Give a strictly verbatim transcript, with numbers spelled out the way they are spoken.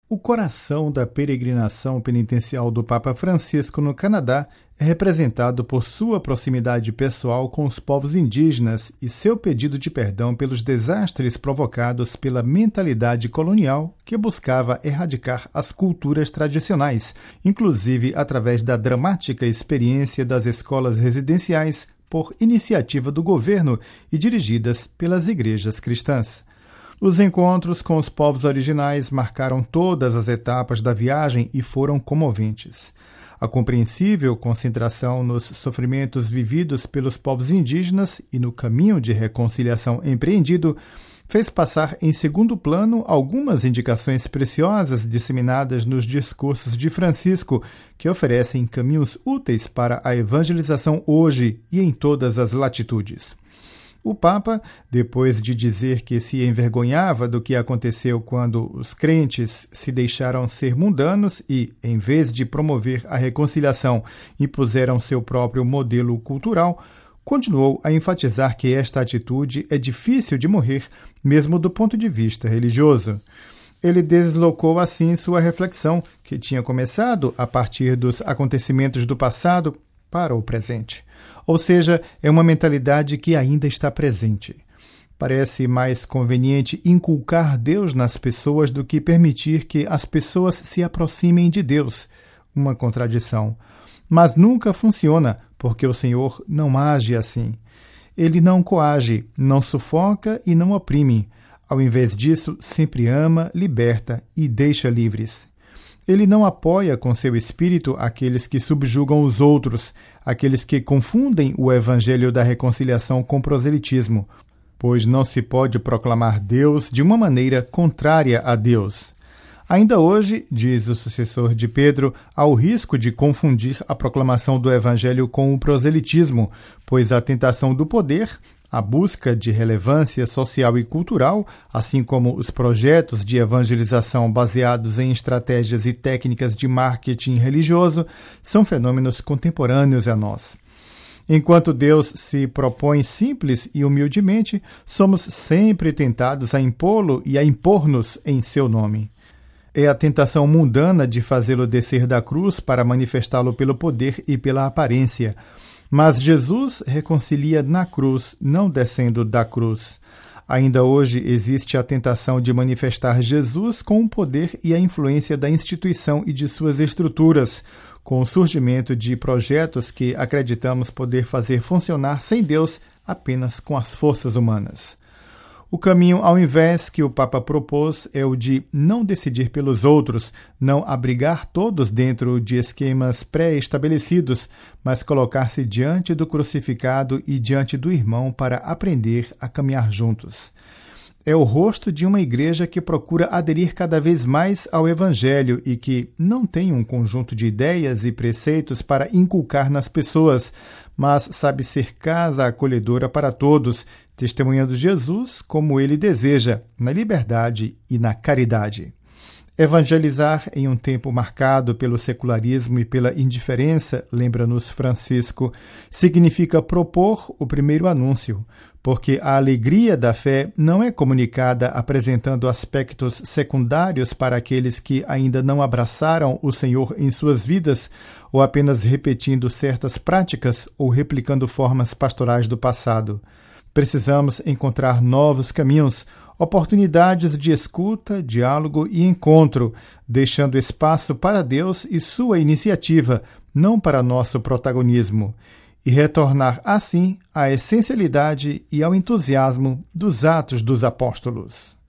O coração da peregrinação penitencial do Papa Francisco no Canadá é representado por sua proximidade pessoal com os povos indígenas e seu pedido de perdão pelos desastres provocados pela mentalidade colonial que buscava erradicar as culturas tradicionais, inclusive através da dramática experiência das escolas residenciais por iniciativa do governo e dirigidas pelas igrejas cristãs. Os encontros com os povos originais marcaram todas as etapas da viagem e foram comoventes. A compreensível concentração nos sofrimentos vividos pelos povos indígenas e no caminho de reconciliação empreendido fez passar em segundo plano algumas indicações preciosas disseminadas nos discursos de Francisco, que oferecem caminhos úteis para a evangelização hoje e em todas as latitudes. O Papa, depois de dizer que se envergonhava do que aconteceu quando os crentes se deixaram ser mundanos e, em vez de promover a reconciliação, impuseram seu próprio modelo cultural, continuou a enfatizar que esta atitude é difícil de morrer, mesmo do ponto de vista religioso. Ele deslocou assim sua reflexão, que tinha começado a partir dos acontecimentos do passado, para o presente. Ou seja, é uma mentalidade que ainda está presente. Parece mais conveniente inculcar Deus nas pessoas do que permitir que as pessoas se aproximem de Deus. Uma contradição. Mas nunca funciona, porque o Senhor não age assim. Ele não coage, não sufoca e não oprime. Ao invés disso, sempre ama, liberta e deixa livres. Ele não apoia com seu espírito aqueles que subjugam os outros, aqueles que confundem o evangelho da reconciliação com proselitismo, pois não se pode proclamar Deus de uma maneira contrária a Deus. Ainda hoje, diz o sucessor de Pedro, há o risco de confundir a proclamação do evangelho com o proselitismo, pois a tentação do poder, a busca de relevância social e cultural, assim como os projetos de evangelização baseados em estratégias e técnicas de marketing religioso, são fenômenos contemporâneos a nós. Enquanto Deus se propõe simples e humildemente, somos sempre tentados a impô-lo e a impor-nos em seu nome. É a tentação mundana de fazê-lo descer da cruz para manifestá-lo pelo poder e pela aparência. Mas Jesus reconcilia na cruz, não descendo da cruz. Ainda hoje existe a tentação de manifestar Jesus com o poder e a influência da instituição e de suas estruturas, com o surgimento de projetos que acreditamos poder fazer funcionar sem Deus apenas com as forças humanas. O caminho, ao invés, que o Papa propôs é o de não decidir pelos outros, não abrigar todos dentro de esquemas pré-estabelecidos, mas colocar-se diante do crucificado e diante do irmão para aprender a caminhar juntos. É o rosto de uma igreja que procura aderir cada vez mais ao Evangelho e que não tem um conjunto de ideias e preceitos para inculcar nas pessoas, mas sabe ser casa acolhedora para todos, testemunhando Jesus como ele deseja, na liberdade e na caridade. Evangelizar em um tempo marcado pelo secularismo e pela indiferença, lembra-nos Francisco, significa propor o primeiro anúncio, porque a alegria da fé não é comunicada apresentando aspectos secundários para aqueles que ainda não abraçaram o Senhor em suas vidas, ou apenas repetindo certas práticas ou replicando formas pastorais do passado. Precisamos encontrar novos caminhos, oportunidades de escuta, diálogo e encontro, deixando espaço para Deus e sua iniciativa, não para nosso protagonismo, e retornar assim à essencialidade e ao entusiasmo dos Atos dos Apóstolos.